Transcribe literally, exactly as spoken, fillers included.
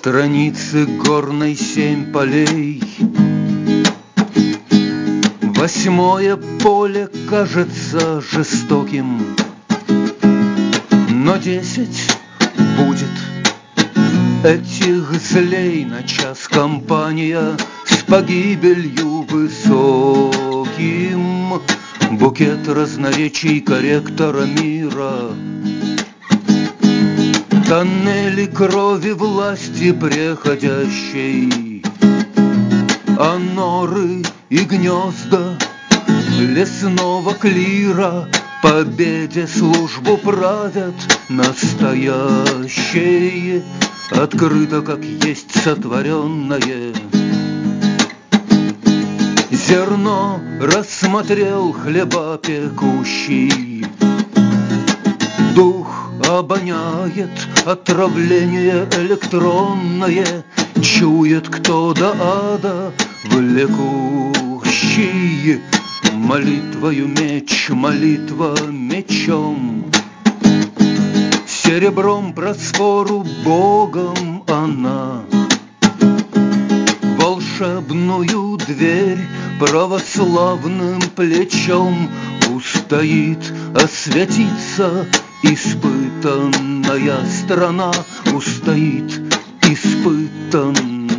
Страницы горной семь полей. Восьмое поле кажется жестоким, но десять будет. Этих злей на час компания с погибелью высоким. Букет разноречий корректора мира. Тоннели крови власти преходящей, а норы и гнезда лесного клира победе службу правят настоящей. Открыто, как есть сотворенное. Зерно рассмотрел хлеба пекущий. Дух обоняет отравление электронное. Чует, кто до ада влекущий. Молитвою меч, молитва мечом. Серебром просфору Богом она волшебную дверь православным плечом устоит освятиться. Испытанная страна устоит, испытанная.